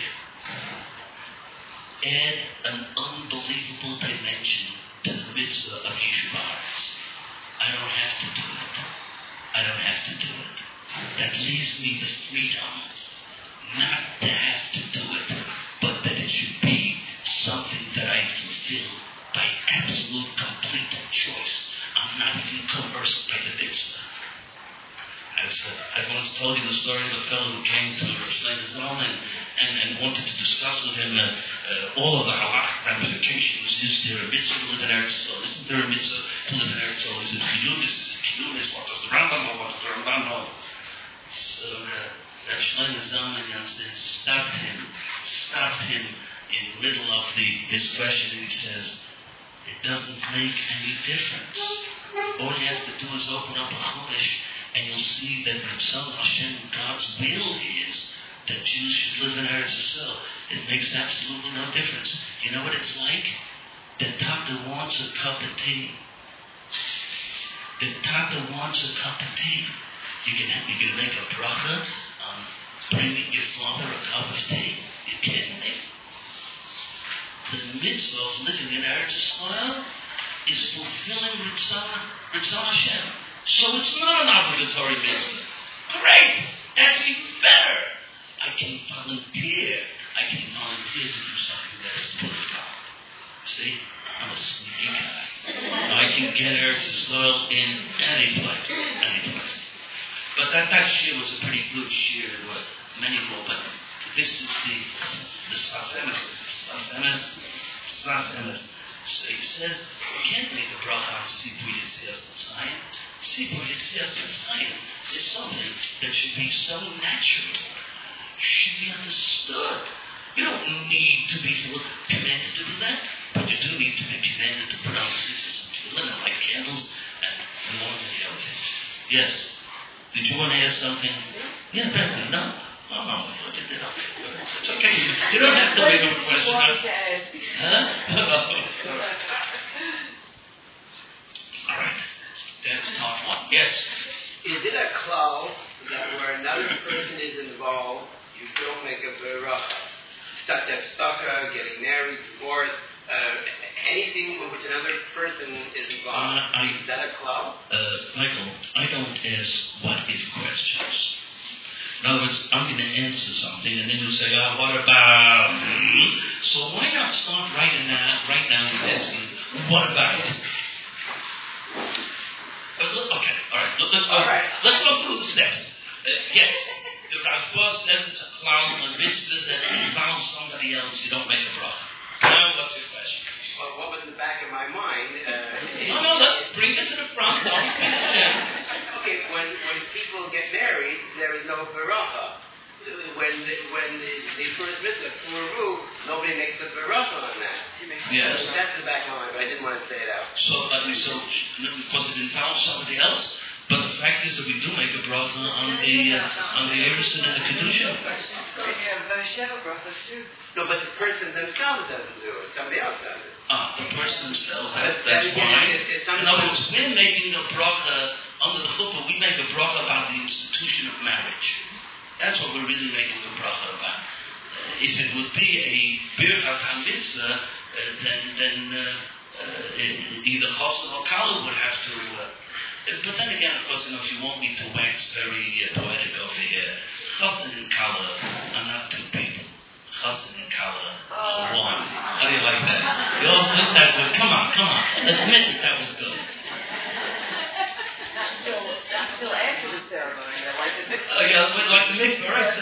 add an unbelievable dimension to the mitzvah of Yishuv Haaretz. I don't have to do it. That leaves me the freedom not to have to do it, but that it should be something that I fulfill by absolute, complete choice. I'm not even coerced by the mitzvah. I once told you the story of a fellow who came to Rav Shlomo Zalman and wanted to discuss with him all of the halachic ramifications. Is there a mitzvah to live in Eretz Yisrael? Isn't there a mitzvah to live in Eretz Yisrael? Is it chiyunis? Is it kiyunis? What does the Rambam know? What does the Rambam know? So Rav Shlomo Zalman stopped him in the middle of his question, and he says, it doesn't make any difference. All you have to do is open up a Chumash, and you'll see that Ritzon Hashem, God's will is that Jews should live in Eretz Yisrael. It makes absolutely no difference. You know what it's like? The Tata wants a cup of tea. The Tata wants a cup of tea. You can make a bracha on bringing your father a cup of tea. You kidding me? The mitzvah of living in Eretz Yisrael is fulfilling Ritzon Hashem. So it's not an obligatory mitzvah. Great! That's even better! I can volunteer to do something that is political. See? I'm a sneaky guy. I can get Eretz Yisrael in any place. But that shear was a pretty good shear. There were many more, but this is the Sfas Emes. So he says, you can't make a bracha on Sipur Yetzias Mitzrayim. Sipur Yetzias Mitzrayim is something that should be so natural, should be understood. You don't need to be commanded to do that, but you do need to be commanded to put on scissors and tefillin and light candles and more than the other things. Yes. Did you want to ask something? Yeah, Betsy, no. Oh, I thought you did. Okay. It's okay. You don't have to make a question. Huh? All right. That's part one. Yes. Is it a klal that where another person is involved, you don't make a beracha? Such as tzedakah, getting married, divorce, anything with which another person is involved. Is that a klal? Michael, I don't ask what-if questions. In other words, I'm going to answer something, and then you'll say, what about... So why not start right now and asking, what about it? Okay, all right. Let's go through the steps. Yes, the Rashba says it's a klal, a mitzvah that involves somebody else, you don't make a bracha. Now, what's your question? Well, what was in the back of my mind? No, let's bring it to the front. Okay, when people get married, there is no beracha. When the first mitzvah, Puru, nobody makes a beracha on that. Yes. So that's the back of my mind, but I didn't want to say it out. So because it involves somebody else, but the fact is that we do make a bracha on the Erusin and the Kedusha. And you have Sheva brachas too. No, but the person themselves doesn't do it. Somebody else does it. The person themselves, that's fine. In other words, we're making a bracha under the chuppah, we make a bracha about the institution of marriage. That's what we're really making a bracha about. If it would be a birchat ha-mitzvah, then either Chassan or Kala would have to... but then again, of course, if you want me to wax very poetic over here, Chassan and Kala are not two people. Chassan and Kala are one. How do you like that? You also isn't that good? Come on. Admit that was good. Not until after the ceremony, I like the mikvah. Yeah, like the mikvah, right?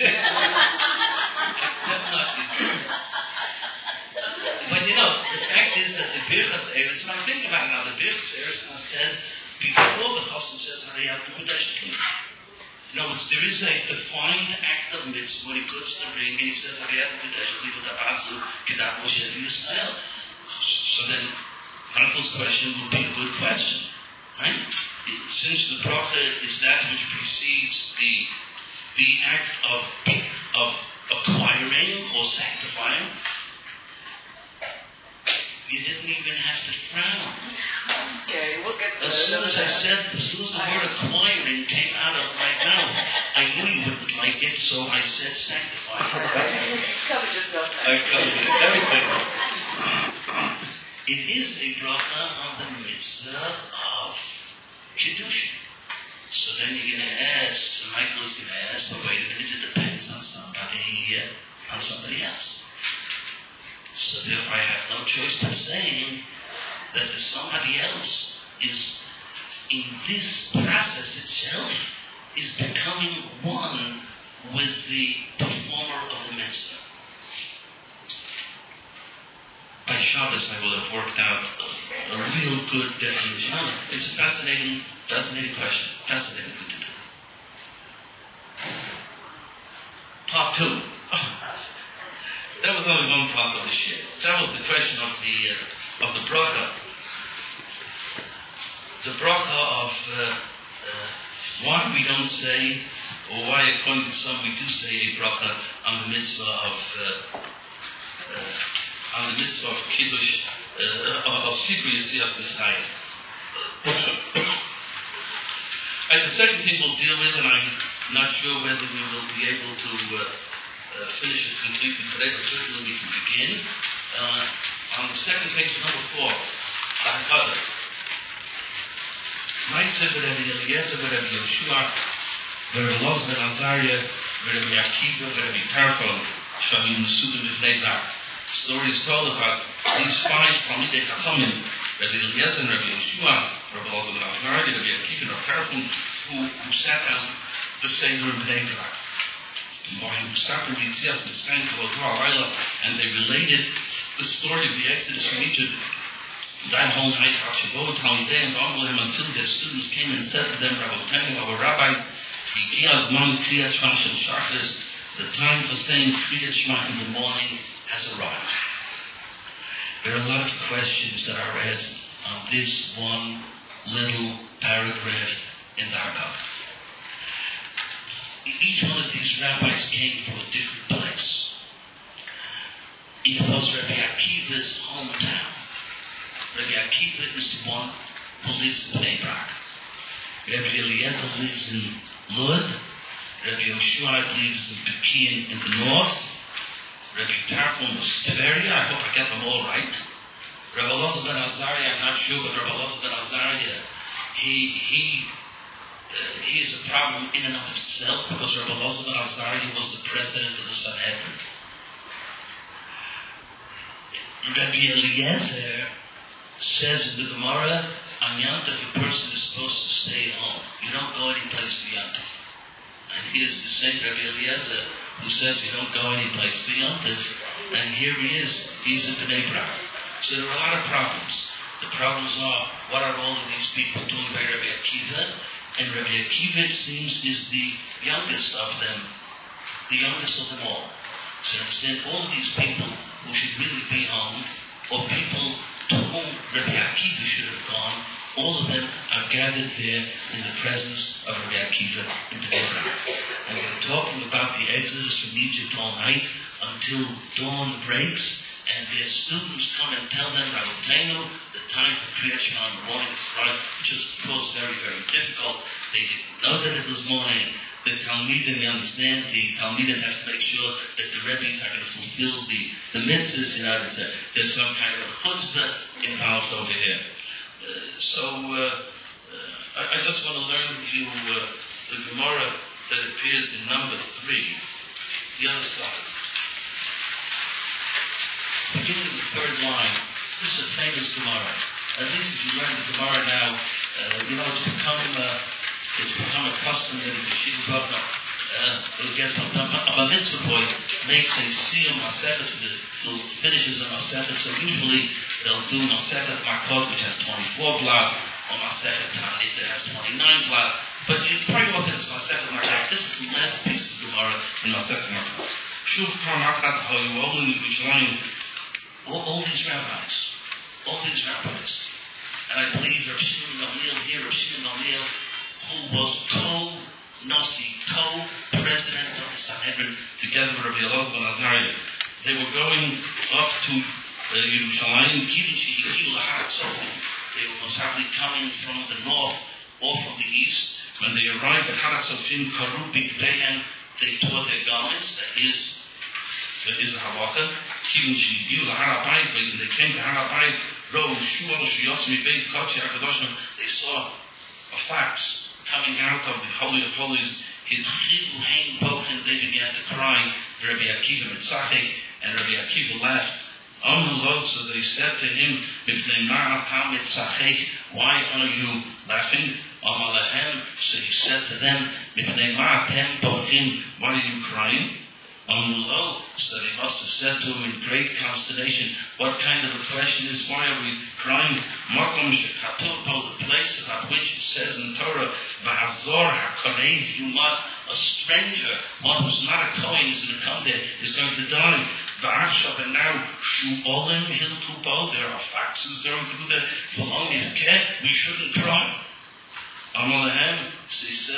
But the fact is that the Birchas Eretz, when I think about it now, the Birchas Eretz said before the Chassan says Hariyat Kudash Kli. In other words, there is a defined act of mitzvah when he puts the ring and he says Hariyat Kudash Kli with Abazu Kedat Moshe Yisrael. So then, Hankel's question would be a good question, right? Since the bracha is that which precedes the act of acquiring or sanctifying, you didn't even have to frown. Okay, we'll get to As soon as the word acquiring came out of my mouth, I knew you wouldn't like it, so I said sanctify. Covered yourself. I covered everything. It is a bracha on the mitzvah of Kedusha. So then you're going to ask, so Michael is going to ask, but wait a minute, it depends on somebody else. So therefore I have no choice but saying that the somebody else is, in this process itself, is becoming one with the performer of the mitzvah. By Shabbos I will have worked out a real good definition. It's a fascinating question. Fascinating thing to do. Part 2. That was only one part of the shir. That was the question of the bracha. The bracha of why we don't say, or why according to some we do say a bracha on the mitzvah of Kiddush, of Sipur Yetzias Mitzrayim. And the second thing we'll deal with, and I'm not sure whether we will be able to finish it completely today, but certainly we can begin. On the second page, number 4, the Hakadah. My Sefer Rabbi Eliezer, Rabbi Yoshua, Rabbi Elazar ben Azariah, Rabbi Akiva, Rabbi Tarfon, Shamim Nesudim B'fnei Brak. The story is told about these 5 Talmidei Chachamim, Rabbi Eliezer and Rabbi Yeshua, Rabbi Elazar ben Azariah, Rabbi Akiva, and Rabbi Tarfon, who sat out the Seder in B'nei Brak. And they related the story of the Exodus from Egypt that whole night until their students came and said to them, our rabbis, the time for saying Kriyat Shema in the morning has arrived. There are a lot of questions that are asked on this one little paragraph in the Haggadah. Each one of these rabbis came from a different place. It was Rabbi Akiva's hometown. Rabbi Akiva is the one who lives in Bnei Brak. Rabbi Eliezer lives in Lod. Rabbi Yeshua lives in Pekin in the north. Rabbi Tarfon was Tveria. I hope I get them all right. Rabbi Elazar ben Azariah, I'm not sure, but Rabbi Elazar ben Azariah, he is a problem in and of itself because Rabbi Elazar ben Azariah was the president of the Sanhedrin. Rabbi Eliezer says in the Gemara, on Yantav a person is supposed to stay home. You don't go any place for Yantav. And here's the same Rabbi Eliezer who says you don't go any place for Yantav. And here he is, he's in Bnei Brak. So there are a lot of problems. The problems are, what are all of these people doing by Rabbi Akiva? And Rabbi Akiva, it seems, is the youngest of them. The youngest of them all. So instead, all of these people who should really be home, or people to whom Rabbi Akiva should have gone, all of them are gathered there in the presence of Rabbi Akiva in Bnei Brak. And they're talking about the Exodus from Egypt all night until dawn breaks, and their students come and tell them, Rabbeinu, the time for Kriyat Shema in the morning is right, which is, of course, very, very difficult. They didn't know that it was morning. The Talmidim, you understand, the Talmidim have to make sure that the Rebbes are going to fulfill the mitzvahs, there's some kind of chutzpah involved over here. I just want to learn with you the Gemara that appears in number 3, the other side. Beginning with the 3rd line, this is a famous Gemara. At least if you learn the Gemara now, it's become a custom that the Yeshiva Bavna a mitzvah boy makes a siyum masechet, who finishes a masechet. So usually they'll do masechet makot, which has 24 blot, or masechet tanit that has 29 blot. But you very often it's masechet makot. This is the last piece of Gemara in masechet makot. Shuv Karmakat Hayuolin Yerushalayim. All these rabbis, and I believe Rav Shimon Gamliel here, Rav Shimon Gamliel, who was co-president of the Sanhedrin, together with Rabbi Elazar ben Azariah. They were going up to Yerushalayim, they were most likely coming from the north or from the east. When they arrived at Haratzofim Karu Bigdehem, they tore their garments. That is a halacha. When they came to Harabait, they saw a fax coming out of the Holy of Holies. They began to cry for Rabbi Akiva Mitzachek, and Rabbi Akiva laughed. So they said to him, why are you laughing? So he said to them, why are you crying? So they must have said to him in great consternation, what kind of a question is, why are we crying? The place about which it says in Torah, a stranger, one who's not a Kohen, is going to come there, is going to die. And now, there are faxes going through there. We shouldn't cry. So he says,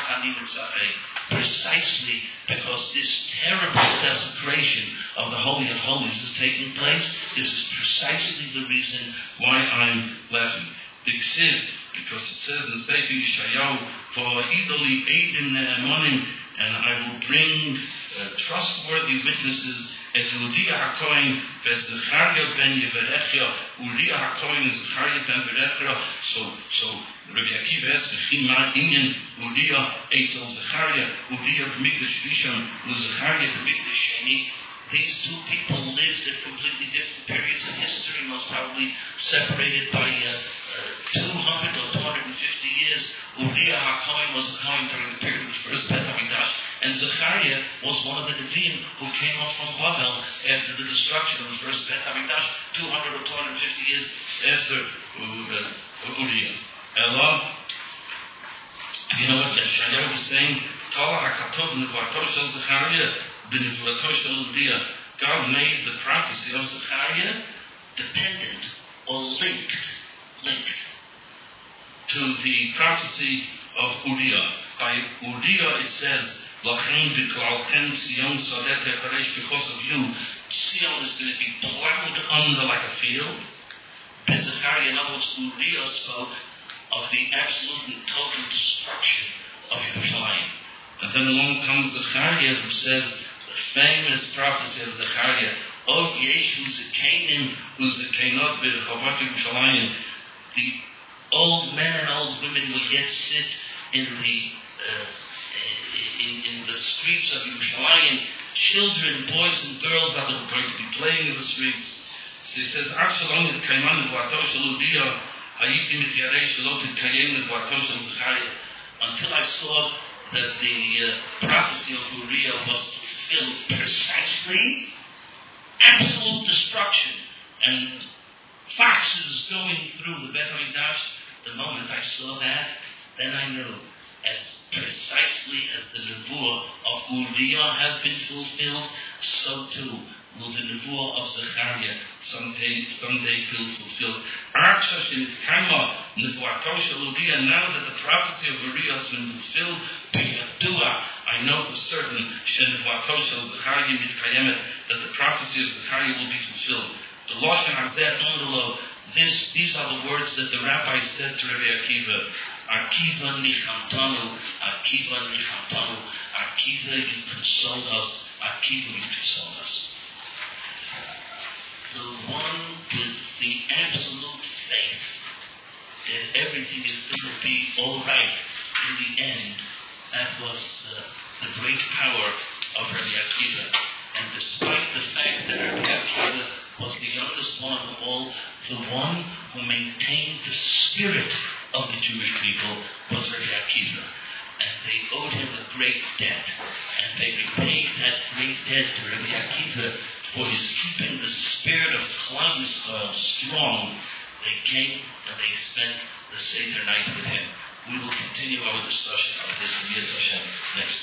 precisely because this terrible desecration of the Holy of Holies is taking place, this is precisely the reason why I'm laughing. Because it says in Sefer Yeshayahu, for idoli eidin ne'emonim and I will bring trustworthy witnesses. Et Uriah HaKohen and Zechariah ben Yeberechia. Uriah HaKohen and Zechariah ben Yeberechia. So Rabbi Akiva asks, V'chima inyan Uriah Eitzel Zechariah. Uriah b'mikdash Rishon, Zechariah b'mikdash Sheni. These two people lived at completely different periods in history, most probably separated by 200 or 250 years. Uriah HaKohen was a Kohen during the period of the first Beit HaMikdash, and Zechariah was one of the Nevi'im who came up from Babel after the destruction of the first Beit HaMikdash, 200 or 250 years after Uriah. Allah, you know what Yeshayahu was saying? Tala HaKatov Nevuato Shel Zechariah B'Nevuato Shel Uriah. God made the prophecy of Zechariah dependent or linked to the prophecy of Uriah. By Uriah it says, Lachem v'klalchem Tzion sadet echaresh, because of you, Tzion is going to be plowed under like a field. Zechariah, in other words, Uriah spoke of the absolute and total destruction of Yerushalayim. And then along comes Zechariah, who says the famous prophecy of Zechariah, O Yesh Zekanim, Uzekanot b'Rechavot Yerushalayim. The old men and old women will yet sit in the streets of Yerushalayim. Children, boys and girls are going to be playing in the streets. So he says, Akshalom et Kaiman Nevuato Shel Uriah, Hayiti mit Yarei Shalot et Kayem Nevuato Shel Zechariah. Until I saw that the prophecy of Uriah was fulfilled precisely, absolute destruction and foxes going through the Beit HaMikdash. The moment I saw that, then I knew, as precisely as the nevuah of Uriah has been fulfilled, so too will the nevuah of Zechariah someday be fulfilled. Now that the prophecy of Uriah has been fulfilled, I know for certain that the prophecy of Zechariah will be fulfilled. The Lashon Hazeh Tondolo, these are the words that the rabbi said to Rabbi Akiva. Akiva nichamtanu, Akiva nichamtanu, Akiva, you console us, Akiva, you console us. The one with the absolute faith that everything is going to be all right in the end, that was the great power of Rabbi Akiva. And despite the fact that Rabbi Akiva was the youngest one of all, the one who maintained the spirit of the Jewish people was Rabbi Akiva. And they owed him a great debt. And they repaid that great debt to Rabbi Akiva for his keeping the spirit of Klal Yisrael strong. They came and they spent the Seder night with him. We will continue our discussion of this in Yitz Hashem next week.